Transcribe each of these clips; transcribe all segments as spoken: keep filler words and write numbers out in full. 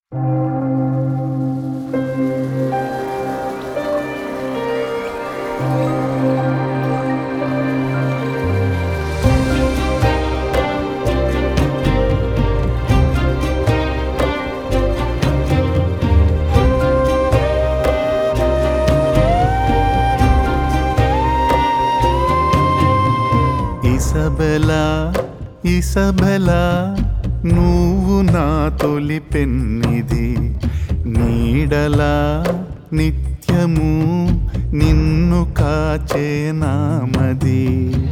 ఇసబెలా ఇసబెలా నువ్వు నా తొలి పెన్నిది, నీడలా నిత్యము నిన్ను కాచే నామది.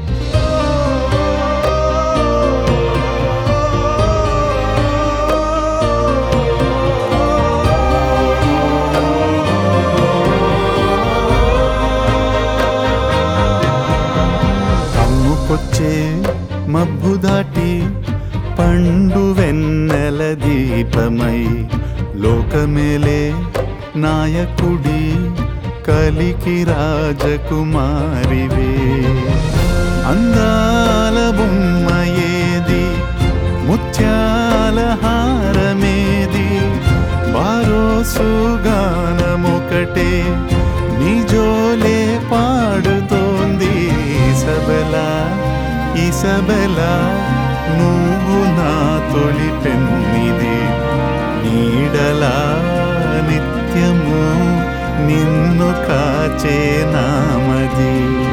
కమ్ముకొచ్చే మబ్బు దాటి పండు వెన్నెల దీపమై, లోకమేలే నాయకుడి కలికి రాజకుమారివే. అందాల బొమ్మ ఏది, ముత్యాల హారమేది, బారోసు గానమొకటే నిజోలే పాడుతోంది. ఇసబెలా ఇసబెలా నువ్వు నా తొలి పెన్నిది, నీడలా నిత్యము నిన్ను కాచే నామది.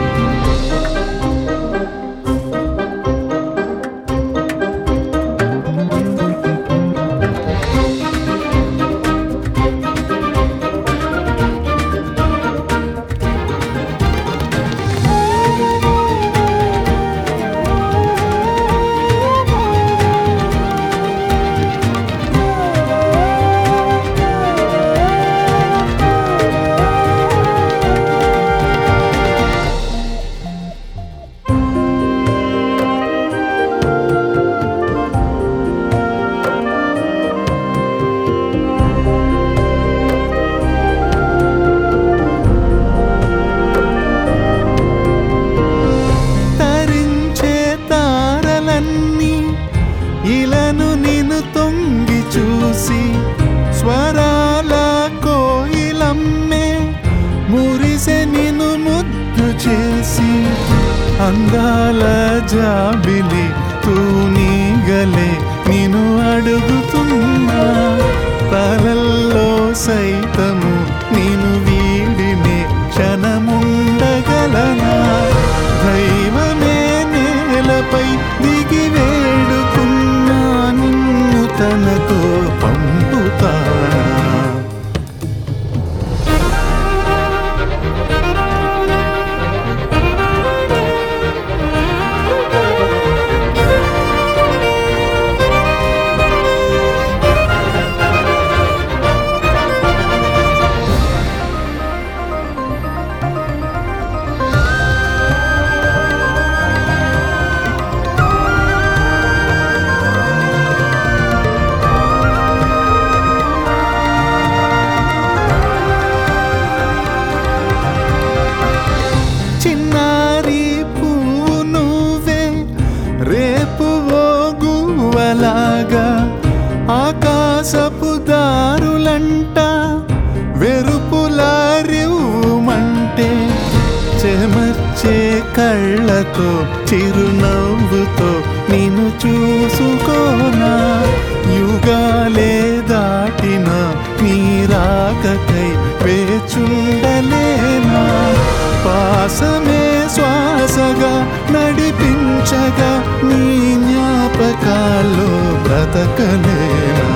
ఇలను నిన్ను తొంగి చూసి స్వరాల కోయిలమ్మే మురిసె నిన్ను ముద్దు చేసి, అందాల జాబిలి తూనీగలే నిన్ను అడుగుతున్నా, తలల్లో సైతము నిన్ను వీడినే క్షణముండగలనా. దైవమే నేలపై దిగి వేడుకున్నా నిన్ను తనతో పంపుతానా. రేపు ఓ గువ్వలాగా ఆకాశపు దారులంట వెరుపులారివ్వమంటే, చెమర్చే కళ్ళతో చిరునవ్వుతో నిన్ను చూసుకోనా. యుగాలే దాటిన నీ రాకకై వేచుండలేనా. పాసమే శ్వాసగా నడిపించగా నీ జ్ఞాపకాల్లో బ్రతకలేనా.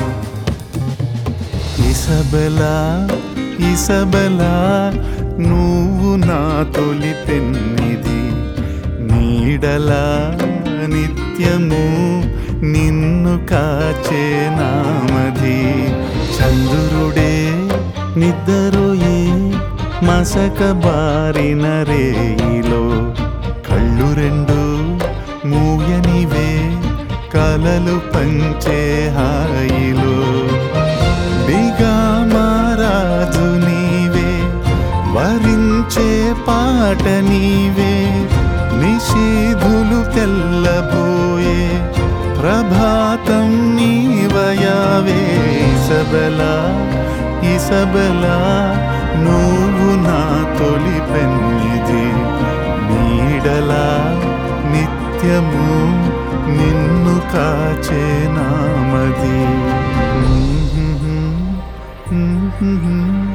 ఇసబెలా ఇసబెలా నువ్వు నా తొలి పెన్నిది, నీడలా నిత్యము నిన్ను కాచే నామది. చంద్రుడే నిద్రపోయే మసక బారిన రేయిలో, కళ్ళు రెండు మూయనివే కలలు పంచే హాయిలో. బిగామరాజు నీవే, వరించే పాట నీవే, నిషీధులు తెల్లబోయే ప్రభాతం నీవయావే. ఇసబెలా ఇసబెలా నువ్వు నా తొలి పెన్నిది నీడలా నిత్యము నిన్ను కాచే నామది.